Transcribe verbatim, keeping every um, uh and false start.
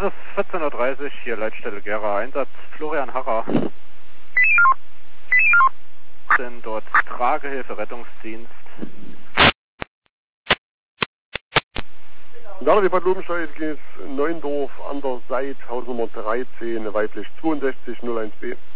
Es ist vierzehn Uhr dreißig, hier Leitstelle Gera, Einsatz Florian Harrer. Sind dort Tragehilfe, Rettungsdienst. Name Bad Lobenstein geht Neuendorf an der Seite, Hausnummer dreizehn, weiblich zweiundsechzig null eins B.